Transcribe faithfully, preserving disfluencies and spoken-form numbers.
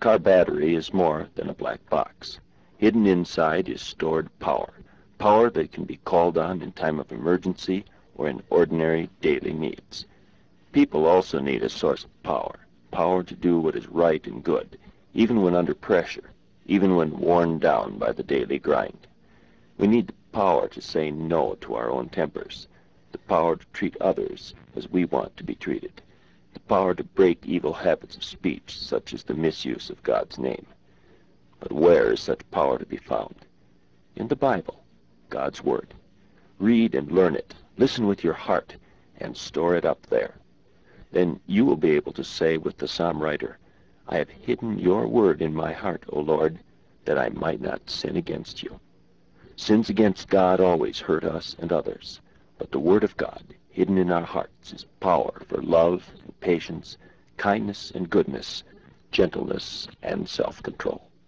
car battery is more than a black box. Hidden inside is stored power, power that can be called on in time of emergency or in ordinary daily needs. People also need a source of power, power to do what is right and good, even when under pressure, even when worn down by the daily grind. We need the power to say no to our own tempers, the power to treat others as we want to be treated, the power to break evil habits of speech, such as the misuse of God's name. But where is such power to be found? In the Bible, God's Word. Read and learn it, listen with your heart, and store it up there. Then you will be able to say with the psalm writer, I have hidden your word in my heart, O Lord, that I might not sin against you. Sins against God always hurt us and others, but the word of God, hidden in our hearts, is power for love and patience, kindness and goodness, gentleness and self-control.